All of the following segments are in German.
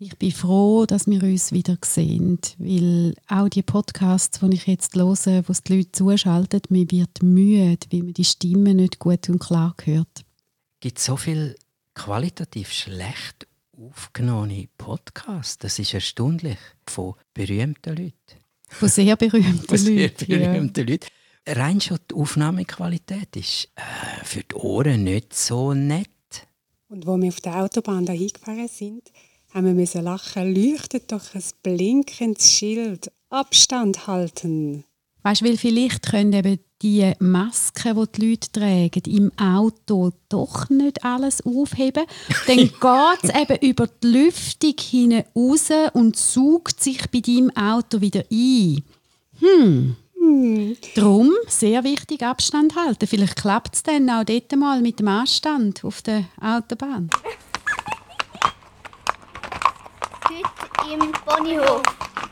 Ich bin froh, dass wir uns wieder sehen, weil auch die Podcasts, die ich jetzt höre, wo die Leute zuschalten, mir wird müde, weil man die Stimme nicht gut und klar hört. Gibt so viel qualitativ schlecht aufgenommene Podcasts. Das ist erstaunlich. Von berühmten Leuten. Von sehr berühmten Leuten. Rein schon die Aufnahmequalität ist für die Ohren nicht so nett. Und als wir auf der Autobahn da hingefahren sind, haben wir lachen. Leuchtet doch ein blinkendes Schild. Abstand halten. Weißt du, weil vielleicht können eben die Masken, die die Leute tragen, im Auto doch nicht alles aufheben. Dann geht es eben über die Lüftung hinten raus und saugt sich bei deinem Auto wieder ein. Darum sehr wichtig Abstand halten. Vielleicht klappt es dann auch dort mal mit dem Anstand auf der Autobahn. Heute im Ponyhof.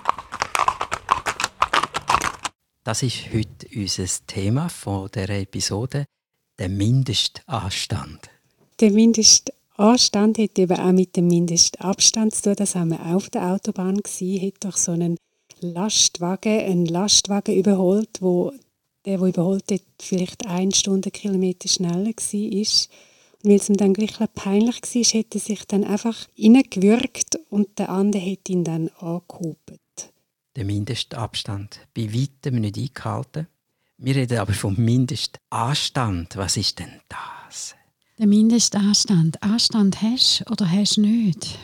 Das ist heute unser Thema von dieser Episode, der Mindestanstand. Der Mindestanstand hat eben auch mit dem Mindestabstand zu tun. Das haben wir auf der Autobahn gesehen. Hat doch so einen Lastwagen überholt, wo der überholt hat, vielleicht 1 Stundenkilometer schneller war. Und weil es ihm dann gleich peinlich war, hat er sich dann einfach reingewürgt und der andere hat ihn dann angehoben. Der Mindestabstand bei weitem nicht eingehalten. Wir reden aber vom Mindestanstand. Was ist denn das? Der Mindestanstand. Anstand hast oder hast du nicht?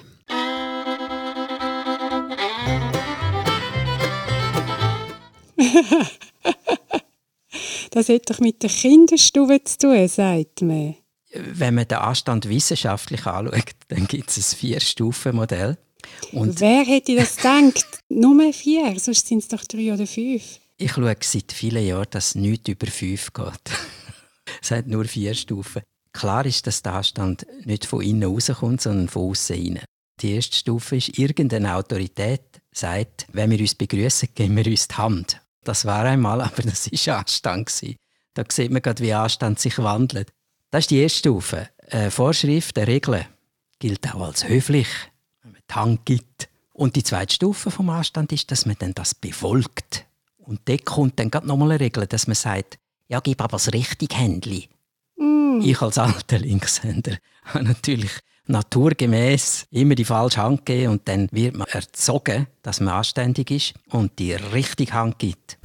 Das hat doch mit der Kinderstube zu tun, sagt man. Wenn man den Anstand wissenschaftlich anschaut, dann gibt es ein 4-Stufen-Modell. Und wer hätte das gedacht? Nur 4, sonst sind es doch 3 oder 5. Ich schaue seit vielen Jahren, dass nichts über 5 geht. Es hat nur 4 Stufen. Klar ist, dass der Anstand nicht von innen rauskommt, sondern von außen rein. Die erste Stufe ist, irgendeine Autorität sagt, wenn wir uns begrüßen, geben wir uns die Hand. Das war einmal, aber das war Anstand. Da sieht man gerade, wie Anstand sich wandelt. Das ist die erste Stufe. Eine Vorschrift, eine Regel gilt auch als höflich, wenn man die Hand gibt. Und die zweite Stufe vom Anstand ist, dass man dann das befolgt. Und dort kommt dann gerade nochmal eine Regel, dass man sagt, ja, gib aber das richtige Händchen. Ich als alter Linkshänder habe natürlich naturgemäß immer die falsche Hand gegeben und dann wird man erzogen, dass man anständig ist und die richtige Hand gibt.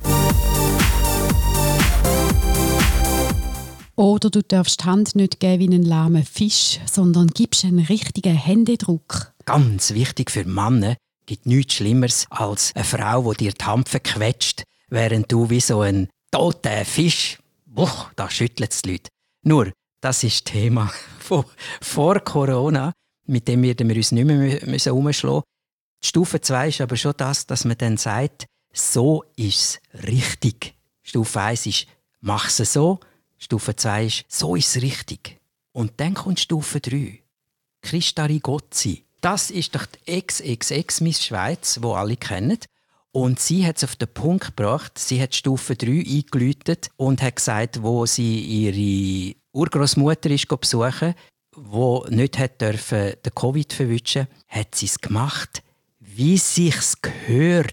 Oder du darfst die Hand nicht geben wie einen lahmen Fisch, sondern gibst einen richtigen Händedruck. Ganz wichtig für Männer, gibt nichts Schlimmeres als eine Frau, die dir die Hand verquetscht, während du wie so ein toter Fisch, da schüttelt es die Leute. Nur, das ist das Thema von vor Corona, mit dem wir uns nicht mehr herumschlagen müssen. Stufe 2 ist aber schon das, dass man dann sagt, so ist es richtig. Stufe 1 ist, mach es so. Stufe 2 ist, so ist es richtig. Und dann kommt Stufe 3. Christa Rigozzi. Das ist doch die XXX Miss Schweiz, die alle kennen. Und sie hat es auf den Punkt gebracht. Sie hat Stufe 3 eingeläutet und hat gesagt, wo sie ihre Urgroßmutter ist besuchen, die nicht dürfen den Covid verwischen, hat sie es gemacht, wie sich's gehört.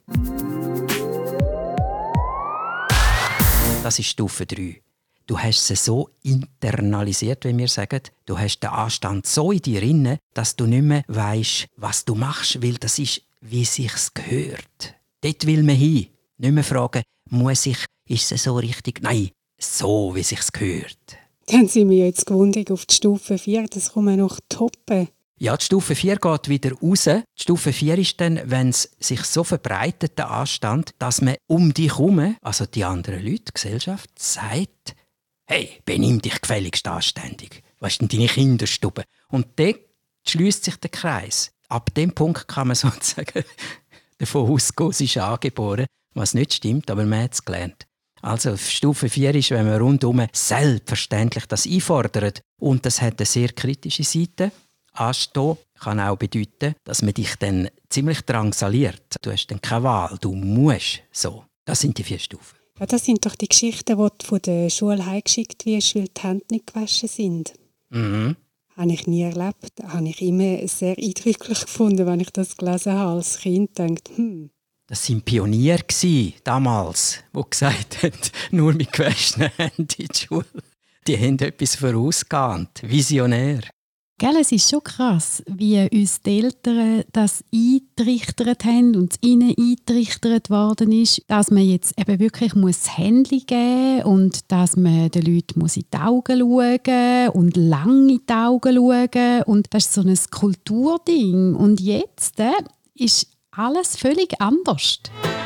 Das ist Stufe 3. Du hast sie so internalisiert, wie wir sagen. Du hast den Anstand so in dir drin, dass du nicht mehr weisst, was du machst, weil das ist, wie sich's gehört. Dort will man hin. Nicht mehr fragen, ist es so richtig? Nein, so, wie sich's gehört. Dann sind wir jetzt gewundert auf die Stufe 4, das kann man noch toppen. Ja, die Stufe 4 geht wieder raus. Die Stufe 4 ist dann, wenn es sich so verbreitet, der Anstand, dass man um dich herum, also die anderen Leute, die Gesellschaft, sagt, hey, benimm dich gefälligst anständig. Was ist denn deine Kinderstube? Und dort schliesst sich der Kreis. Ab dem Punkt kann man sozusagen davon ausgehen, es ist angeboren, was nicht stimmt, aber man hat es gelernt. Also Stufe 4 ist, wenn man rundum selbstverständlich das einfordert. Und das hat eine sehr kritische Seite. Anstehen kann auch bedeuten, dass man dich dann ziemlich drangsaliert. Du hast dann keine Wahl, du musst so. Das sind die 4 Stufen. Ja, das sind doch die Geschichten, die du von der Schule heimgeschickt wirst, weil die Hände nicht gewaschen sind. Mhm. habe ich nie erlebt. Habe ich immer sehr eindrücklich gefunden, wenn ich das gelesen habe als Kind. Dachte, Das waren Pioniere damals, die gesagt haben, nur mit gewaschenen Händen in die Schule. Die haben etwas vorausgeahnt. Visionär. Gell, es ist schon krass, wie uns die Eltern das eingetrichtert haben und es ihnen eingetrichtert worden ist, dass man jetzt eben wirklich das Handy geben muss und dass man den Leuten in die Augen schauen und lang in die Augen schauen. Und das ist so ein Kulturding. Und jetzt ist alles völlig anders.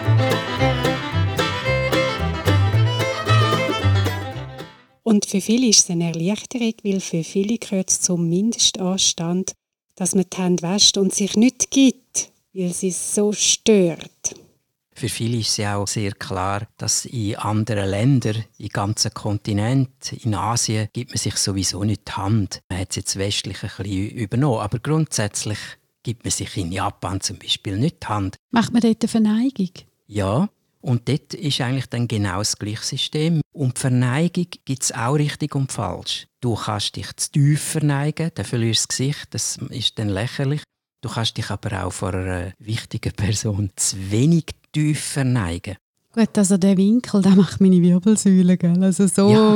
Und für viele ist es eine Erleichterung, weil für viele gehört es zum Mindestanstand, dass man die Hände wäscht und sich nicht gibt, weil sie es so stört. Für viele ist es ja auch sehr klar, dass in anderen Ländern, in ganzen Kontinenten, in Asien, gibt man sich sowieso nicht die Hand. Man hat es jetzt westlich ein bisschen übernommen, aber grundsätzlich gibt man sich in Japan zum Beispiel nicht die Hand. Macht man dort eine Verneigung? Ja, und dort ist eigentlich dann genau das gleiche System. Und die Verneigung gibt es auch richtig und falsch. Du kannst dich zu tief verneigen, dann verlierst du das Gesicht, das ist dann lächerlich. Du kannst dich aber auch vor einer wichtigen Person zu wenig tief verneigen. Gut, also der Winkel, der macht meine Wirbelsäule. Gell? Also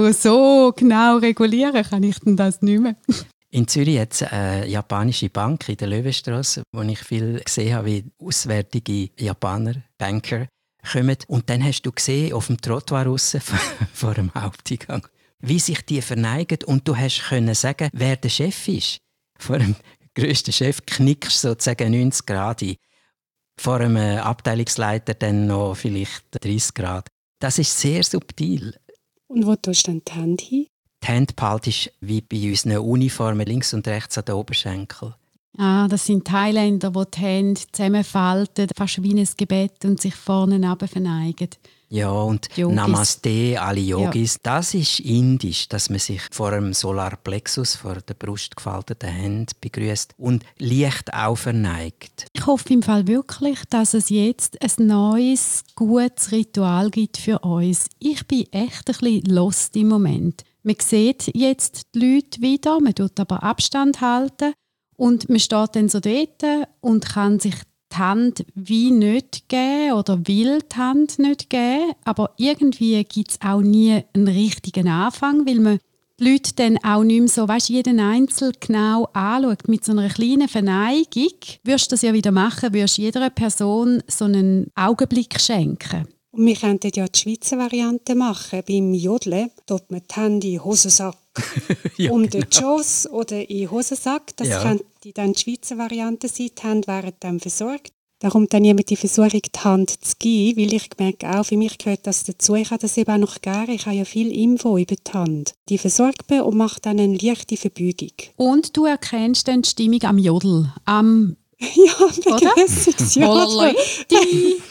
so genau regulieren kann ich denn das nicht mehr. In Zürich hat es eine japanische Bank in der Löwenstrasse, wo ich viel gesehen habe, wie auswärtige Japaner, Banker, kommen. Und dann hast du gesehen, auf dem Trottoir aussen, vor dem Haupteingang, wie sich die verneigen. Und du hast können sagen, wer der Chef ist. Vor dem grössten Chef knickst du sozusagen 90 Grad ein. Vor einem Abteilungsleiter dann noch vielleicht 30 Grad. Das ist sehr subtil. Und wo tust du dann die Hände hin? Die Handpalt ist wie bei unseren Uniformen links und rechts an den Oberschenkeln. Ah, das sind Thailänder, die die Hände zusammenfalten, fast wie ein Gebet und sich vorne runter verneigen. Ja, und Yogis. Namaste, alle Yogis, das ist indisch, dass man sich vor dem Solarplexus, vor der Brust gefalteten Hand begrüßt und leicht auch verneigt. Ich hoffe im Fall wirklich, dass es jetzt ein neues, gutes Ritual gibt für uns. Ich bin echt ein bisschen lost im Moment. Man sieht jetzt die Leute wieder, man tut aber Abstand halten und man steht dann so dort und kann sich die Hand wie nicht geben oder will die Hand nicht geben. Aber irgendwie gibt es auch nie einen richtigen Anfang, weil man die Leute dann auch nicht mehr so, jeden Einzel genau anschaut. Mit so einer kleinen Verneigung würdest du das ja wieder machen, würdest jeder Person so einen Augenblick schenken. Und wir könnten ja die Schweizer Variante machen. Beim Jodeln tut man die Hände in den Hosensack Ja, um den Schoss oder in den Hosensack. Das Ja. könnte dann die Schweizer Variante sein. Die Hände wären dann versorgt. Da kommt dann jemand die Versuchung, die Hand zu geben, weil ich merke auch, für mich gehört das dazu. Ich habe das eben auch noch gerne. Ich habe ja viel Info über die Hand. Die versorgt man und macht dann eine leichte Verbeugung. Und du erkennst dann die Stimmung am Jodel, am Ja, Oder? vergessen's, ja. Hollerleute.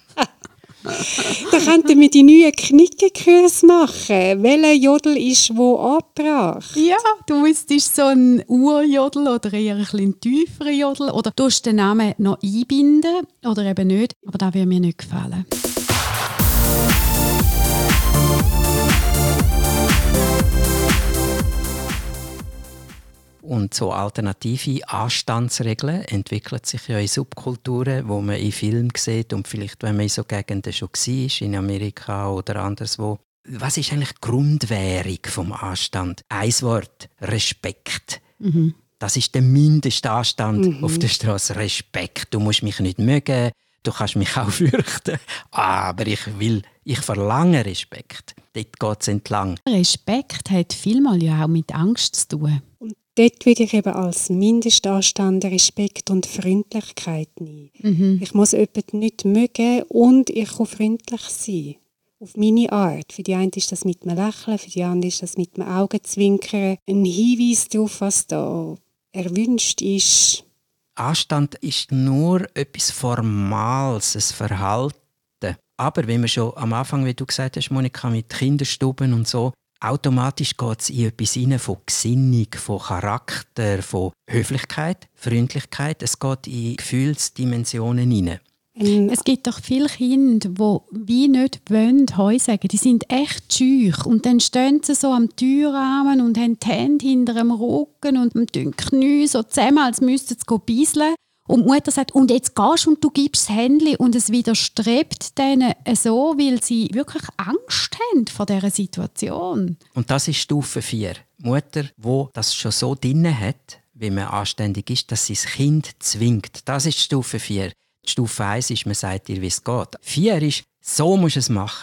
Da könnten wir die neuen Knickenkurse machen. Welcher Jodel ist wo angebracht? Ja, du müsstest so einen Urjodel oder eher ein bisschen tieferen Jodel oder du den Namen noch einbinden oder eben nicht. Aber das würde mir nicht gefallen. Und so alternative Anstandsregeln entwickeln sich ja in Subkulturen, wo man in Filmen sieht und vielleicht, wenn man in so Gegenden schon war, in Amerika oder anderswo. Was ist eigentlich die Grundwährung vom Anstand? Ein Wort: Respekt. Das ist der Mindestanstand auf der Straße. Respekt. Du musst mich nicht mögen, du kannst mich auch fürchten, aber ich verlange Respekt. Dort geht es entlang. Respekt hat vielmal ja auch mit Angst zu tun. Und dort würde ich eben als Mindestanstand Respekt und Freundlichkeit nehmen. Ich muss jemanden nicht mögen und ich kann freundlich sein. Auf meine Art. Für die eine ist das mit einem Lächeln, für die andere ist das mit einem Augenzwinkern. Ein Hinweis darauf, was da erwünscht ist. Anstand ist nur etwas Formales, ein Verhalten. Aber wenn wir schon am Anfang, wie du gesagt hast, Monika, mit Kinderstuben und so, automatisch geht es in etwas rein von Gesinnung, von Charakter, von Höflichkeit, Freundlichkeit. Es geht in Gefühlsdimensionen rein. Es gibt doch viele Kinder, die wie nicht wollen Heu sagen. Die sind echt schüch. Und dann stehen sie so am Türrahmen und haben die Hände hinter dem Rücken und mit den Knien so zusammen, als müssten sie beiseln. Und die Mutter sagt, und jetzt gehst du und du gibst das Händchen. Und es widerstrebt denen so, weil sie wirklich Angst haben vor dieser Situation. Und das ist Stufe 4. Mutter, die das schon so drin hat, wie man anständig ist, dass sie das Kind zwingt. Das ist Stufe 4. Stufe 1 ist, man sagt ihr, wie es geht. 4 ist, so musst du es machen.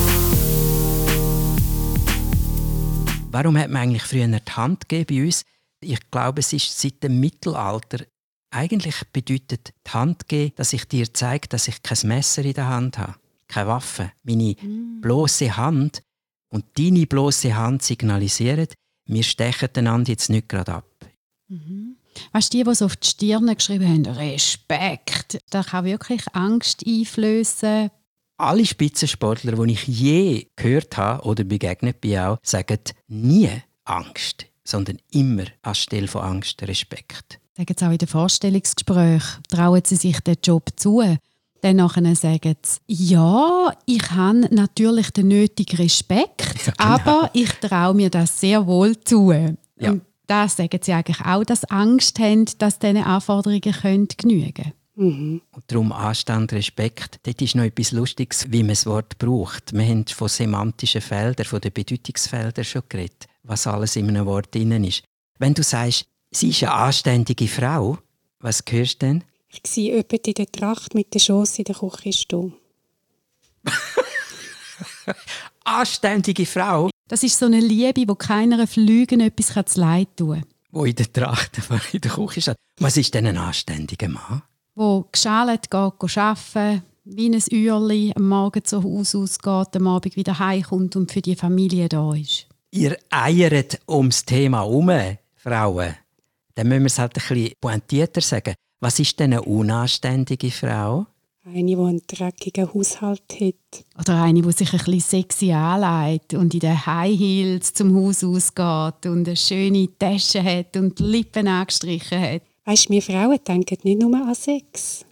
Warum hat man eigentlich früher die Hand gegeben bei uns? Ich glaube, es ist seit dem Mittelalter. Eigentlich bedeutet die Hand geben, dass ich dir zeige, dass ich kein Messer in der Hand habe, keine Waffe. Meine bloße Hand und deine bloße Hand signalisieren, wir stechen einander jetzt nicht gerade ab. Weißt du, die so auf die Stirn geschrieben haben, Respekt, das kann wirklich Angst einflößen. Alle Spitzensportler, die ich je gehört habe oder begegnet bin, auch, sagen nie Angst, sondern immer anstelle von Angst Respekt. Sagen sie auch in den Vorstellungsgesprächen, trauen sie sich den Job zu. Dann nachher sagen sie, ja, ich habe natürlich den nötigen Respekt, Ja, genau. aber ich traue mir das sehr wohl zu. Ja. Und das sagen sie eigentlich auch, dass sie Angst haben, dass diesen Anforderungen genügen können. Und darum Anstand, Respekt. Dort ist noch etwas Lustiges, wie man das Wort braucht. Wir haben von semantischen Feldern, von den Bedeutungsfeldern schon geredet, was alles in einem Wort drin ist. Wenn du sagst, sie ist eine anständige Frau, was hörst du denn? Ich sehe jemanden in der Tracht mit der Schoss in der Küche stehen. Anständige Frau, Das ist so eine Liebe, wo keiner Flügen etwas zu leid tun kann. die in der Tracht in der Küche steht. Was ist denn ein anständiger Mann? Wo geschält geht arbeiten, wie ein Uhrli am Morgen zu Hause ausgeht, am Abend wieder heimkommt und für die Familie da ist. Ihr eiert ums Thema herum, Frauen. Dann müssen wir es halt ein bisschen pointierter sagen. Was ist denn eine unanständige Frau? Eine, die einen dreckigen Haushalt hat. Oder eine, die sich ein bisschen sexy anlegt und in den High Heels zum Haus ausgeht und eine schöne Tasche hat und die Lippen angestrichen hat. Weisst du, wir Frauen denken nicht nur an Sex.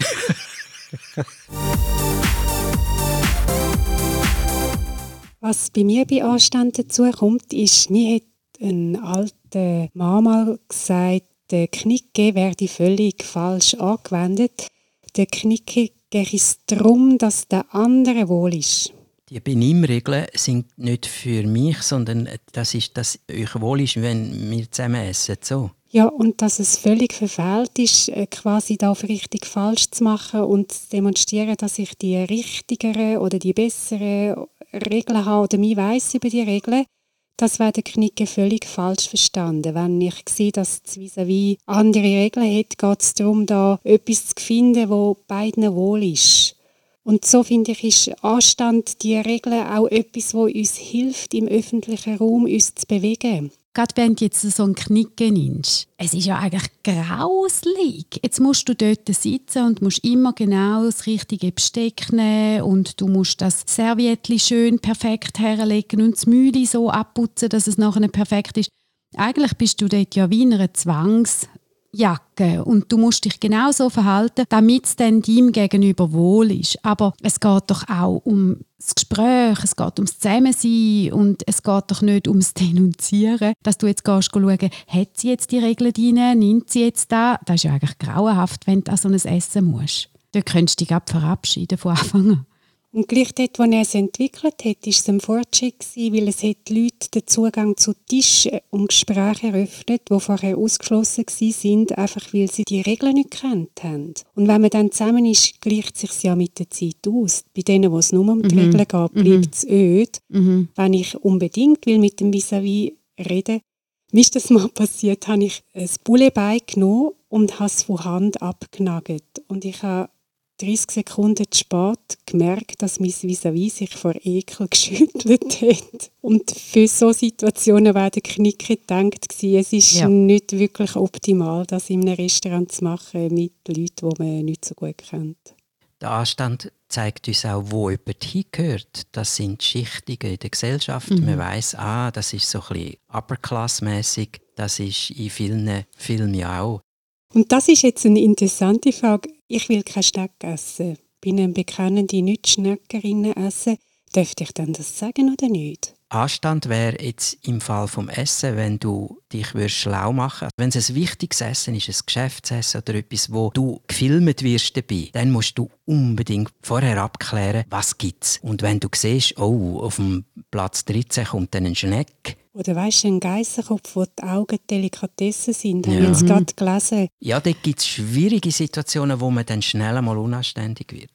Was bei mir bei Anstand dazu kommt, ist, mir hat ein alter Mann mal gesagt, der Knicke werde völlig falsch angewendet. Der Knicke geht es darum, dass der andere wohl ist. Die Benimmregeln sind nicht für mich, sondern das ist, dass euch wohl ist, wenn wir zusammen essen. So. Ja, und dass es völlig verfehlt ist, quasi da auf richtig falsch zu machen und zu demonstrieren, dass ich die richtigeren oder die besseren Regeln habe oder mehr weiss über die Regeln, das wäre der Knicke völlig falsch verstanden. Wenn ich sehe, dass es vis-à-vis andere Regeln hat, geht es darum, da etwas zu finden, wo beiden wohl ist. Und so, finde ich, ist Anstand, die Regeln auch etwas, wo uns hilft, im öffentlichen Raum uns zu bewegen. Gerade wenn du jetzt so einen Knicke nimmst. Es ist ja eigentlich grauslig. Jetzt musst du dort sitzen und musst immer genau das richtige Besteck nehmen und du musst das Serviettchen schön perfekt herlegen und das Mühle so abputzen, dass es nachher perfekt ist. Eigentlich bist du dort ja wie in einer Zwangsjacke und du musst dich genau so verhalten, damit es dann deinem Gegenüber wohl ist. Aber es geht doch auch um das Gespräch, es geht ums Zusammensein und es geht doch nicht ums Denunzieren, dass du jetzt gehst schauen, hat sie jetzt die Regeln drin, nimmt sie jetzt da? Das ist ja eigentlich grauenhaft, wenn du an so ein Essen musst. Dort könntest du dich verabschieden von Anfang an. Und gleich dort, wo er es entwickelt hat, war es ein Fortschritt gewesen, weil es hat die Leute den Zugang zu Tischen und Gesprächen eröffnet, die vorher ausgeschlossen waren, einfach weil sie die Regeln nicht gekannt haben. Und wenn man dann zusammen ist, gleicht es sich ja mit der Zeit aus. Bei denen, wo es nur um die Regeln geht, bleibt es öd. Wenn ich unbedingt will mit dem Vis-à-vis reden, mir ist das mal passiert, habe ich ein Bullebei genommen und habe es von Hand abgenagelt. Und ich habe 30 Sekunden zu spät gemerkt, dass mein Vis-à-vis sich vor Ekel geschüttelt hat. Und für solche Situationen war der Knicke gedacht, es ist nicht wirklich optimal, das in einem Restaurant zu machen mit Leuten, die man nicht so gut kennt. Der Anstand zeigt uns auch, wo jemand hingehört. Das sind Schichtungen in der Gesellschaft. Man weiss, das ist so ein bisschen upper-class-mässig. Das ist in vielen Filmen ja auch. Und das ist jetzt eine interessante Frage. Ich will kein Steak essen. bei einem Bekannten nicht Schneckerinnen essen, dürfte ich dann das sagen oder nicht? Anstand wäre jetzt im Fall vom Essen, wenn du dich schlau machen würdest. Wenn es ein wichtiges Essen ist, ein Geschäftsessen oder etwas, wo du gefilmt wirst dabei, dann musst du unbedingt vorher abklären, was gibt's. Und wenn du siehst, oh, auf dem Platz 13 kommt dann ein Schneck. Oder weisst du, ein Geissenkopf, wo die Augen Delikatessen sind, habe ich jetzt gerade gelesen. Ja, dort gibt es schwierige Situationen, wo man dann schnell einmal unanständig wird.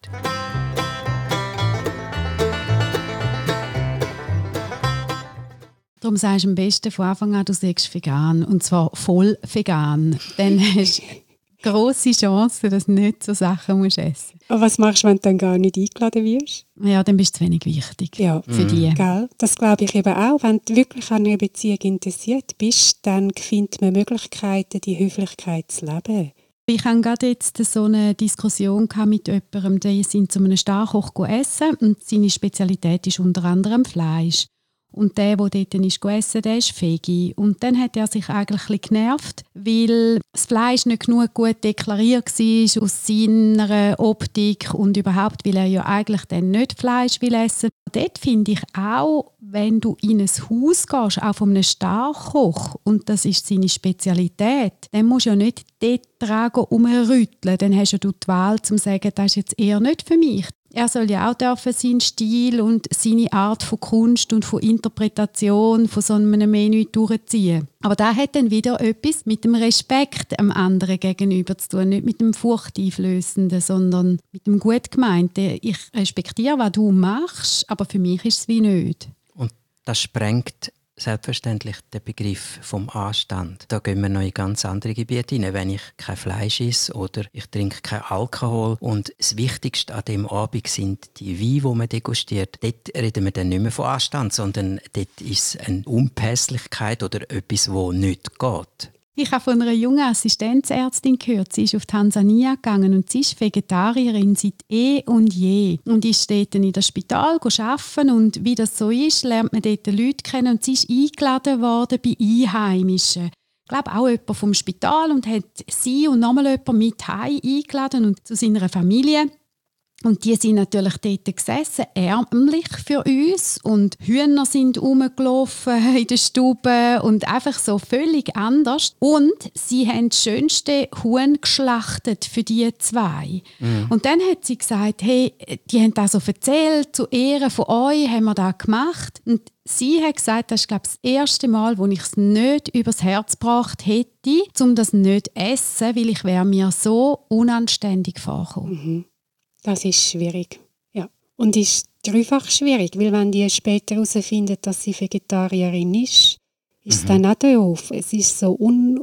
Darum sagst du am besten von Anfang an, du sagst vegan. Und zwar voll vegan. Dann hast du grosse Chancen, dass du nicht so Sachen musst essen musst. Aber was machst du, wenn du dann gar nicht eingeladen wirst? Ja, dann bist du zu wenig wichtig für die. Gell? Das glaube ich eben auch. Wenn du wirklich an einer Beziehung interessiert bist, dann findet man Möglichkeiten, die Höflichkeit zu leben. Ich hatte gerade jetzt so eine Diskussion mit jemandem, der sind zu einem Starkoch essen und seine Spezialität ist unter anderem Fleisch. Und der dort ist gegessen, der ist Veggie. Und dann hat er sich eigentlich ein bisschen genervt, weil das Fleisch nicht genug gut deklariert war aus seiner Optik und überhaupt, weil er ja eigentlich dann nicht Fleisch will essen. Dort finde ich auch, wenn du in ein Haus gehst, auch von einem Starkoch, und das ist seine Spezialität, dann musst du ja nicht dort dran rumrütteln. Dann hast ja du die Wahl, zu sagen, das ist jetzt eher nicht für mich. Er soll ja auch dürfen seinen Stil und seine Art von Kunst und von Interpretation von so einem Menü durchziehen. Aber da hat dann wieder etwas mit dem Respekt am anderen gegenüber zu tun. Nicht mit dem Furchteinflößenden, sondern mit dem Gutgemeinten. Ich respektiere, was du machst, aber für mich ist es wie nicht. Und das sprengt selbstverständlich den Begriff vom Anstand. Da gehen wir noch in ganz andere Gebiete hinein. Wenn ich kein Fleisch esse oder ich trinke keinen Alkohol und das Wichtigste an dem Abend sind die Weine, die man degustiert, dort reden wir dann nicht mehr von Anstand, sondern dort ist es eine Unpässlichkeit oder etwas, das nicht geht. Ich habe von einer jungen Assistenzärztin gehört, sie ist auf Tansania gegangen und sie ist Vegetarierin seit und je. Und ist dort in das Spital arbeiten und wie das so ist, lernt man dort Leute kennen und sie ist eingeladen worden bei Einheimischen. Ich glaube auch jemand vom Spital und hat sie und nochmal jemand mit heim eingeladen und zu seiner Familie. Und die sind natürlich dort gesessen, ärmlich für uns. Und Hühner sind rumgelaufen in der Stube und einfach so völlig anders. Und sie haben das schönste Huhn geschlachtet für die zwei. Und dann hat sie gesagt, hey, die haben das so erzählt, zu Ehren von euch haben wir das gemacht. Und sie hat gesagt, das ist, glaube ich, das erste Mal, wo ich es nicht übers Herz gebracht hätte, um das nicht zu essen, weil ich wäre mir so unanständig vorgekommen. Das ist schwierig. Ja. Und ist dreifach schwierig, weil wenn die später herausfinden, dass sie Vegetarierin ist es dann auch doof. Es ist so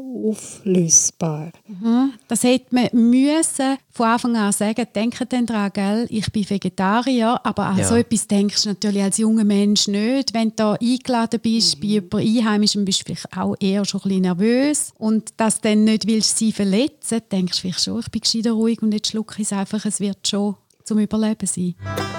unauflösbar. Das hätte man müssen von Anfang an sagen, denke dann daran, gell, ich bin Vegetarier, aber an so etwas denkst du natürlich als junger Mensch nicht. Wenn du da eingeladen bist bei jemandem Einheimischem, bist du vielleicht auch eher schon ein bisschen nervös und dass du dann nicht willst, sie verletzen, denkst du vielleicht schon, ich bin gescheiter ruhig und jetzt schlucke ich es einfach, es wird schon zum Überleben sein.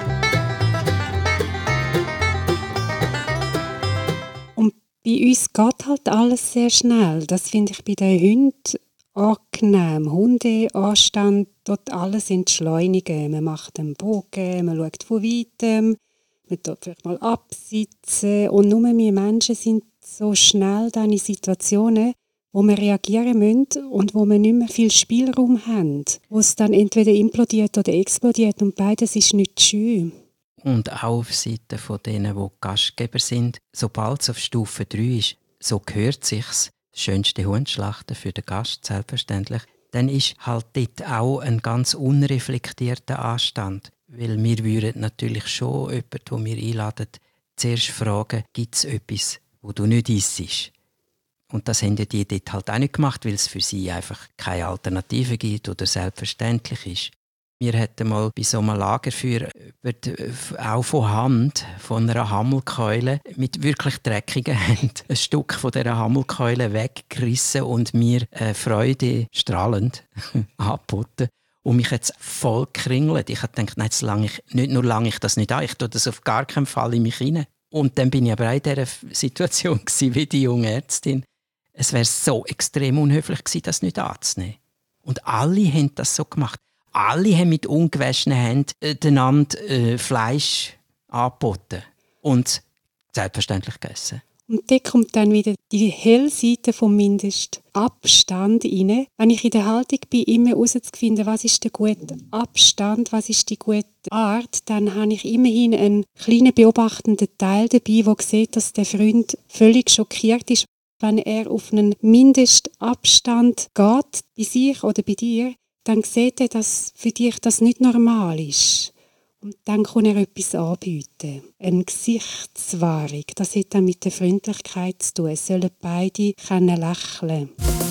Bei uns geht halt alles sehr schnell. Das finde ich bei den Hunden angenehm. Hundeanstand, dort alles entschleunigen. Man macht einen Bogen, man schaut von weitem, man tut vielleicht mal absitzen. Und nur wir Menschen sind so schnell dann in Situationen, wo wir reagieren müssen und wo wir nicht mehr viel Spielraum haben. Wo es dann entweder implodiert oder explodiert und beides ist nicht schön. Und auch auf Seite von denen, die Gastgeber sind, sobald es auf Stufe 3 ist, so gehört sich's, das schönste Huhn schlachten für den Gast, selbstverständlich, dann ist halt dort auch ein ganz unreflektierter Anstand. Weil wir würden natürlich schon jemanden, den wir einladen, zuerst fragen, gibt es etwas, wo du nicht isst? Und das haben die dort halt auch nicht gemacht, weil es für sie einfach keine Alternative gibt oder selbstverständlich ist. Wir hatten mal bei so einem Lagerfeuer auch von Hand, von einer Hammelkeule, mit wirklich dreckigen Händen, ein Stück von dieser Hammelkeule weggerissen und mir Freude strahlend angeboten. Und mich jetzt voll gekringelt. Ich habe gedacht, nein, jetzt nicht nur lange ich das nicht an, ich tue das auf gar keinen Fall in mich hinein. Und dann bin ich aber auch in dieser Situation wie die junge Ärztin. Es wäre so extrem unhöflich gewesen, das nicht anzunehmen. Und alle haben das so gemacht. alle haben mit ungewaschenen Händen einander Fleisch angeboten und selbstverständlich gegessen. Und da kommt dann wieder die helle Seite vom Mindestabstand rein. Wenn ich in der Haltung bin, immer herauszufinden, was ist der gute Abstand, was ist die gute Art, dann habe ich immerhin einen kleinen beobachtenden Teil dabei, der sieht, dass der Freund völlig schockiert ist, wenn er auf einen Mindestabstand geht, bei sich oder bei dir, dann sieht er, dass für dich das nicht normal ist. Und dann kann er etwas anbieten. Eine Gesichtswahrung. Das hat dann mit der Freundlichkeit zu tun. Es sollen beide lächeln.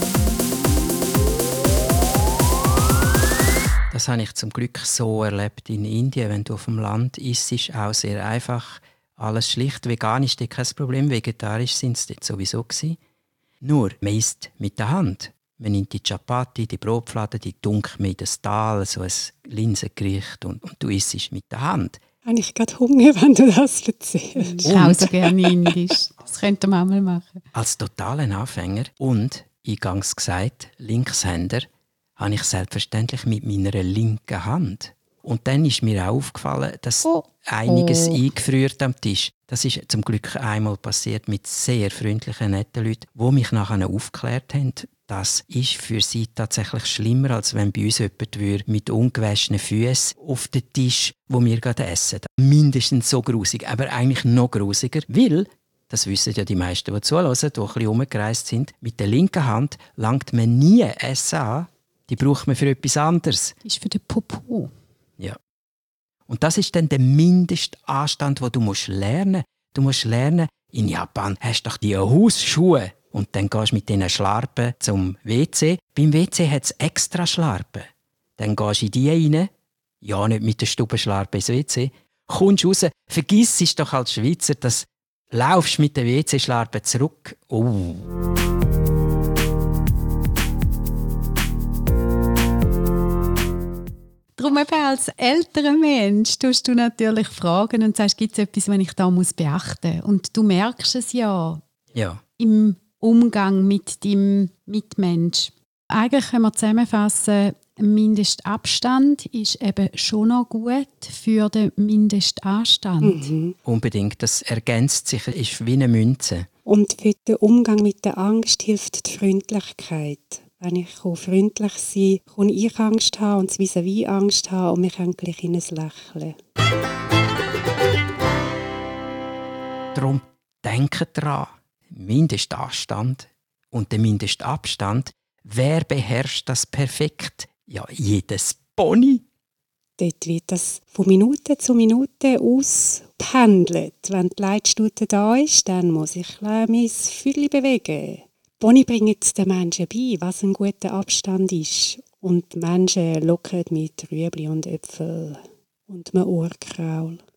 Das habe ich zum Glück so erlebt in Indien. Wenn du auf dem Land isst, ist auch sehr einfach. Alles schlicht. Veganisch ist kein Problem. Vegetarisch sind es dort sowieso gewesen. Nur, man isst mit der Hand. Man nimmt die Chapati, die Brotfladen, die dunkt man in das Tal, so ein Linsengericht und du isst es mit der Hand. Habe ich gerade Hunger, wenn du das erzählst. Ich auch so gerne indisch. Das könnte man auch mal machen. Als totaler Anfänger und, eingangs gesagt, Linkshänder, habe ich selbstverständlich mit meiner linken Hand. Und dann ist mir auch aufgefallen, dass einiges eingefriert am Tisch. Das ist zum Glück einmal passiert mit sehr freundlichen, netten Leuten, die mich nachher aufgeklärt haben. Das ist für sie tatsächlich schlimmer, als wenn bei uns jemand mit ungewaschenen Füßen auf den Tisch, wo wir gerade essen. Mindestens so grusig, aber eigentlich noch grusiger, weil, das wissen ja die meisten, die zuhören, die ein bisschen umgereist sind, mit der linken Hand langt man nie Essen an, die braucht man für etwas anderes. Das ist für den Popo. Ja. Und das ist dann der Mindestanstand, den du lernen musst. Du musst lernen, in Japan hast du doch die Hausschuhe. Und dann gehst du mit diesen Schlarpen zum WC. Beim WC hat es extra Schlarpen. Dann gehst du in die rein. Ja, nicht mit der Stubenschlarpe ins WC. Kommst raus, vergiss es doch als Schweizer, dass du laufst mit der WC-Schlarpe zurück. Oh. Darum eben als älterer Mensch tust du natürlich fragen und sagst, gibt es etwas, was ich da beachten muss? Und du merkst es ja. Im Umgang mit deinem Mitmensch. Eigentlich können wir zusammenfassen, ein Mindestabstand ist eben schon noch gut für den Mindestanstand. Mhm. Unbedingt, das ergänzt sich, ist wie eine Münze. Und für den Umgang mit der Angst hilft die Freundlichkeit. Wenn ich freundlich sein kann, kann ich Angst haben und das vis-à-vis Angst haben und wir können gleich in ein Lächeln. Darum denke dran, Mindestanstand und der Mindestabstand. Wer beherrscht das perfekt? Ja, jedes Pony. Dort wird das von Minute zu Minute auspendelt. Wenn die Leitstute da ist, dann muss ich mein Füdli bewegen. Pony bringen den Menschen bei, was ein guter Abstand ist. Und die Menschen locken mit Rüebli und Äpfel und einem Urkraul.